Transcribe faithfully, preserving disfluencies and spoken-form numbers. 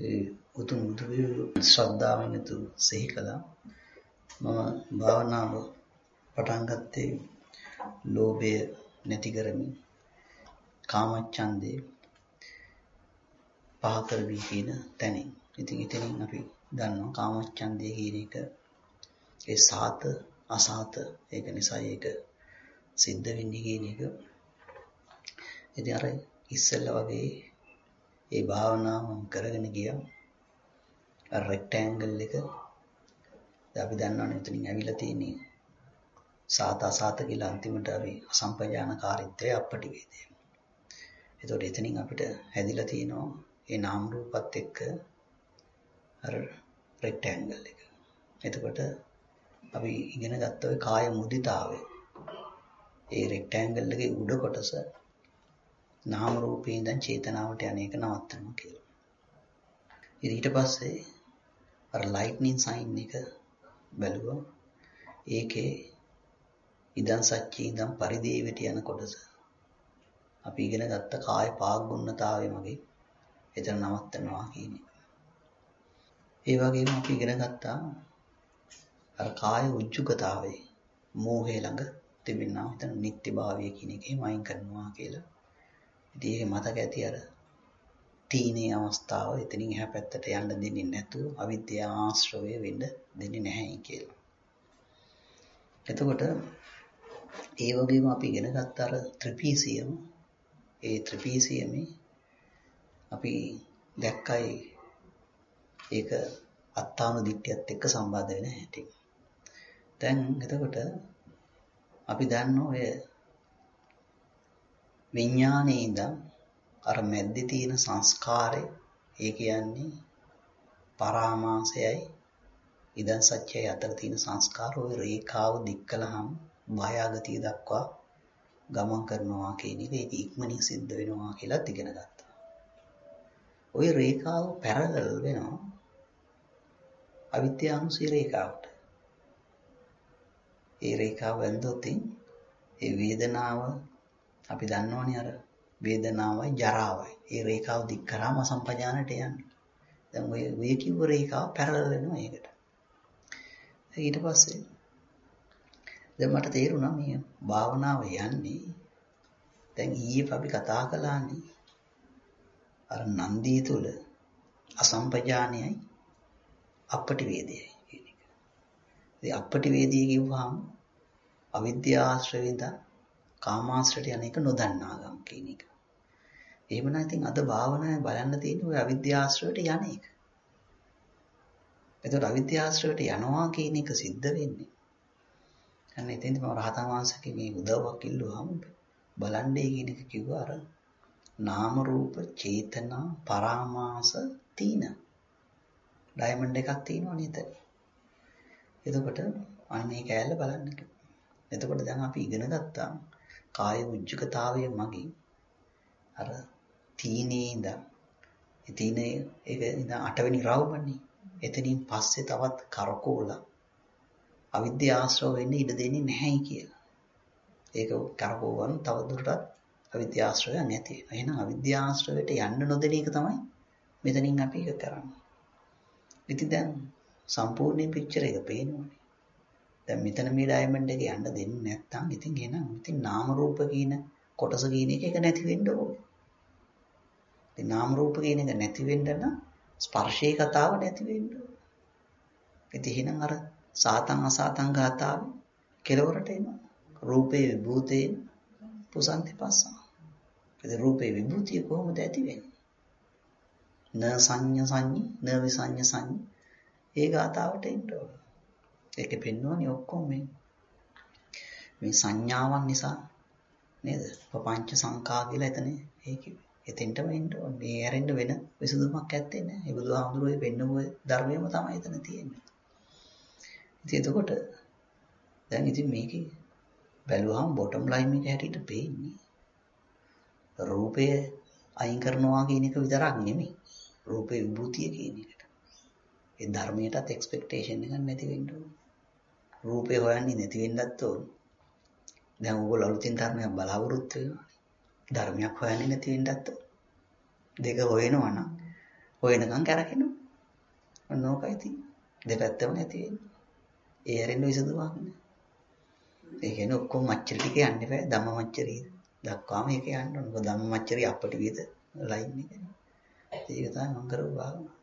ඒ උතුම් උතුම් ශ්‍රද්ධාවෙන් යුතු සිහි කළා. මම භාවනාව පටන් ගත්තේ ලෝභය නැති කරමින් කාමච්ඡන්දේ පහ කරවි කියන තැනින්. ඉතින් එතනින් අපි දන්නවා කාමච්ඡන්දේ කියන එක ඒ සාත අසාත ඒක නිසා ඒක සිද්ධ වෙන්නේ කියන එක. ඉතින් අර ඉස්සෙල්ලා වගේ ඒ භාවනාව කරගෙන ගියා. අර රෙක්ටැන්ගල් එක දැන් අපි දන්නවනේ එතනින් ඇවිල්ලා තියෙන්නේ සාත අසාත කියලා අන්තිමට අපි අසම්පජානකාරීත්වය අපටි වේදේ. ඒතකොට එතනින් අපිට හැදිලා තියෙනවා ඒ නාම රූපත් එක්ක අර රෙක්ටැන්ගල් එක. එතකොට අපි ඉගෙන ගත්ත ඔය කාය මුදිතාවය. ඒ රෙක්ටැන්ගල් එකේ උඩ කොටස නාම රූපේ ඉඳන් චේතනාවට යන එක නවත්තනවා කියලා. ඊට පස්සේ අර ලයිට්නින් සයින් එක බැලුවා. ඒකේ ඉදන් සච්චේ ඉඳන් පරිදේවට යන කොටස අපි ඉගෙන ගත්ත කාය පාග්ගුණතාවය මගේ එතන නවත්තනවා කියන එක. ඒ වගේම අපි ඉගෙන ගත්තා අර කාය උජ්ජුකතාවේ මෝහය ළඟ තිබෙනා හිතන නිත්‍යභාවය කියන එකේ මයින් කරනවා කියලා. ඉතින් ඒක මතක ඇති අර තීනේ අවස්ථාව එතනින් එහා පැත්තට යන්න දෙන්නේ නැතුව අවිද්‍යාව ආශ්‍රවය වෙන්න දෙන්නේ නැහැ කියලා. එතකොට ඒ වගේම අපි ඉගෙන ගත්ත අර ත්‍රිපීසියම ඒ ත්‍රිපීසියමේ අපි දැක්කයි ඒක අත්තාන දිට්ඨියත් එක්ක සම්බන්ධ වෙන හැටි. දැන් එතකොට අපි දන්නවා ඔය විඥානයේ ඉඳන් අර මැද්දේ තියෙන සංස්කාරය ඒ කියන්නේ පරාමාසයයි ඉදන් සත්‍යය අතර තියෙන සංස්කාර ඔය රේඛාව දික් කළාම මායාගතිය දක්වා ගමන් කරනවා කියන එක ඒක ඉක්මනින් සිද්ධ වෙනවා කියලා ඉගෙන ගත්තා. ওই රේඛාව පැරලල් වෙනවා අවිද්‍යානුසී රේඛාවට. ඒ රේඛාව වැන්දොත් ඒ වේදනාව අපි දන්නවනේ අර වේදනාවයි ජරාවයි. ඒ රේඛාව දික් කරාම අසම්පජානට යන්නේ. දැන් ඔය වේ කිව්ව රේඛාව පැරලල් වෙනවා ඒකට. ඊට පස්සේ දැන් මට තේරුණා මේ භාවනාව යන්නේ දැන් ඊයේ අපි කතා කළානේ අර නන්දිය තුල අසම්පජානයයි අපටි වේදයයි කියන එක. ඉතින් අපටි වේදිය කිව්වහම අවිද්‍යාශ්‍රවින්ද කාමාශ්‍රයට යන එක නොදන්නාගම් කියන එක. එහෙමනම් ඉතින් අද භාවනාවේ බලන්න තියෙන්නේ ඔය අවිද්‍යාශ්‍රයට යන එක. එතකොට අවිද්‍යාශ්‍රයට යනවා කියන එක සිද්ධ වෙන්නේ. අන්න එතෙන්ද මම රහතන් වහන්සේගේ උදව්වක් ඉල්ලුවාම බලන්නේ කියන එක කිව්වා අර නාම රූප චේතනා පරාමාස තීන ඩයමන්ඩ් එකක් තියෙනවා නේද? එතකොට අන්නේ කෑල්ල බලන්න කිව්වා. එතකොට දැන් අපි ඉගෙන ගත්තා කාය උජ්ජකතාවය මගින් අර තීනේ ඉඳන් ඒ තීනේ ඒක ඉඳන් අටවෙනි රවුමනේ. එතනින් පස්සේ තවත් කරකෝලා අවිද්‍යාශ්‍රව වෙන්න ඉඩ දෙන්නේ නැහැ කියලා. ඒක කරකෝවන් තව දුරටත් අවිද්‍යාශ්‍රවය නැති වෙනවා. එහෙනම් අවිද්‍යාශ්‍රවයට යන්න නොදෙන එක තමයි මෙතනින් අපි එක කරන්නේ. ඉතින් දැන් සම්පූර්ණ පික්චර් එක පේනවනේ. දැන් මෙතන මේ ඩයමන්ඩ් එක යන්න දෙන්නේ නැත්නම් ඉතින් එහෙනම් ඉතින් නාම රූප කියන කොටස කියන එක එක නැති වෙන්න ඕනේ. ඉතින් නාම රූප කියන එක නැති වෙන්න නම් ස්පර්ශේ කතාව නැති වෙන්න ඕනේ. ඉතින් එහෙනම් අර සාතං අසාතං ගාතාව කෙලවරට එනවා. රූපේ විභූතේ පුසන්ති පස්සම. ඉතින් රූපේ විභූතිය කොහොමද ඇති වෙන්නේ? න සංඤ සංඤි න විසඤ්ඤ සංඤි ඒ ගාතාවට එන්න ඕනේ. ඒකෙ පෙන්වන්නේ ඔක්කොම මේ මේ සංඥාවන් නිසා නේද? පపంచ සංඛා කියලා එතන ඒක එතෙන්ටම එන්න ඕනේ. මේ ඇරෙන්න වෙන විසඳුමක් ඇත්තේ නැහැ. ඒ බුදුහාමුදුරුවෝ පෙන්නපු ධර්මයම තමයි එතන තියෙන්නේ. ඉතින් එතකොට දැන් ඉතින් මේකේ බැලුවහම බොටම් ලයින් එක හැටියට පේන්නේ රූපය අයින් කරනවා කියන එක විතරක් නෙමෙයි. රූපේ විභූතිය කියන එකට. ඒ ධර්මයටත් එක්ස්පෙක්ටේෂන් එකක් නැති වෙන්න ඕනේ. රූපේ හොයන්නේ නැති වෙන්නත් ඕනේ. දැන් ඕගොල්ලෝ අලුතින් ධර්මයක් බලාපොරොත්තු වෙනවා. ධර්මයක් හොයන්නේ නැති වෙන්නත් ඕනේ. දෙක හොයනවා නම් හොයනකම් කරකිනවා. ඔන්න ඕකයි තියෙන්නේ. දෙපැත්තම නැති වෙන්නේ. ඒ හැරෙන්න විසඳුමක් නෑ. ඒ කියන්නේ ඔක්කොම මච්චර ටික යන්න බෑ. ධම්ම මච්චරිය දක්වාම ඒක යන්න ඕන. මොකද ධම්ම මච්චරිය අපට විද ලයින් එක. ඒක තමයි මම කරපු භාවනාව.